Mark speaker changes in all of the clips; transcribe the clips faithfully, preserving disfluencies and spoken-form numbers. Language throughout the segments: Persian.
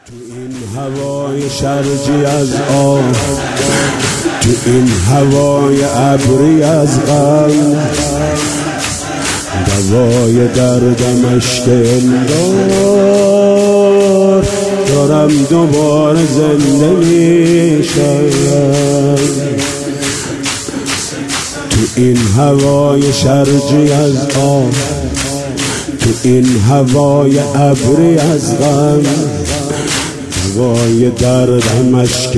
Speaker 1: تو این هوای شرجی از آب، تو این هوای ابری از غم، دوای دردم اشک انگار دارم دوباره زنده میشم. تو این هوای شرجی از آب، تو این هوای ابری از غم، دوای دردم اشک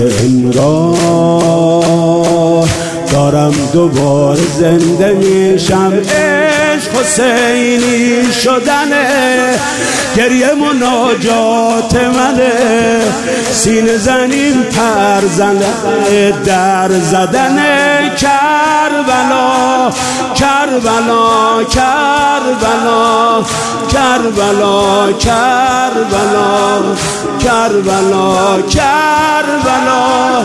Speaker 1: انگار دارم دوباره زنده میشم. عشق حسینی شدنه، گریه مناجات منه، سینه زنیم پر زنه، در زدنه. کربلا کربلا کربلا کربلا کربلا کربلا کربلا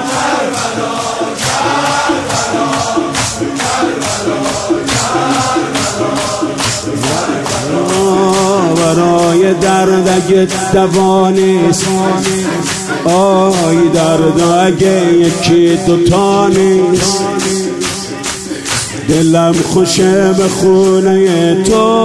Speaker 1: برای درد اگه دوا نیست، آی درد اگه یکی دوتا نیست، دلم خوشه به خونه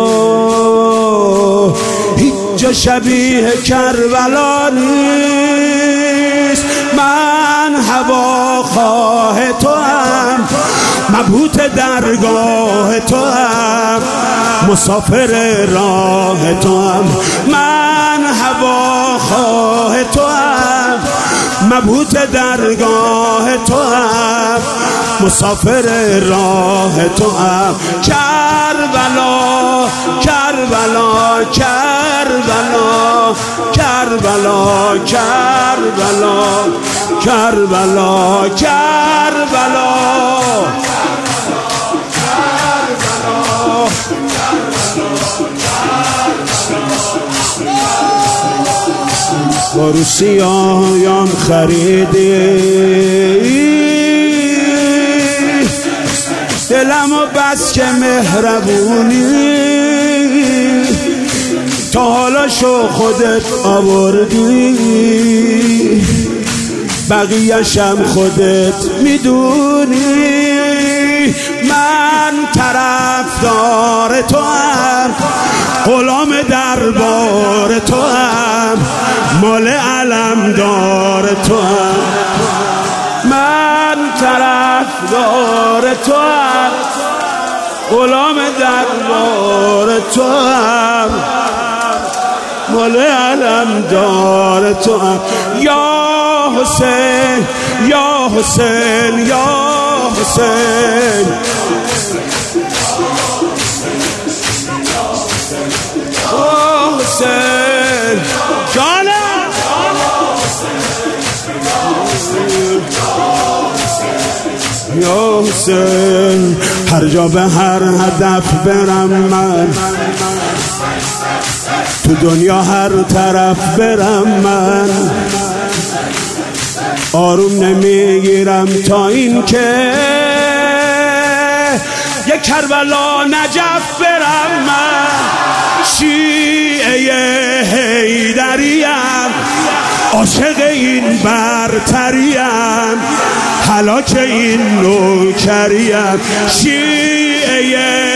Speaker 1: تو، هیچ جا شبیه کربلا نیست. من هوا خواه تو هم، مبهوت درگاه تو هم، مسافر راه تو هم. من هوا خواه تو هم، مبهوت درگاه تو هم، مسافر راه تو هم. کربلا کربلا کربلا کربلا کربلا کربلا کربلا بارو سیاهیم خریدی، دلمو بس که مهربونی، تا حالا شو خودت آوردی، بقیه‌شم خودت میدونی. من طرفدار تو هم، غلام دربار تو هم، مال علمدار تو هم. من طرفدار تو هم، غلام دربار تو هم، مال علمدار تو هم. یا حسین یا حسین یا حسین، یا حسین جانم، یا حسین. هر جا به هر هدف برم من، تو دنیا هر طرف برم من، آروم نمیگیرم تا این که یک کربلا نجف برم من. شیعه حیدریم، عاشق این برتریم، هلاک این نوکریم. شیعه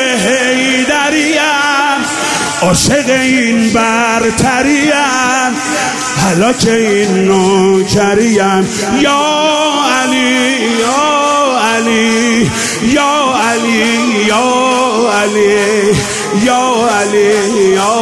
Speaker 1: حیدریم، عاشق این برتریم، هلاک این نوکریم. یا علی یا علی یا علی یا علی یا علی یا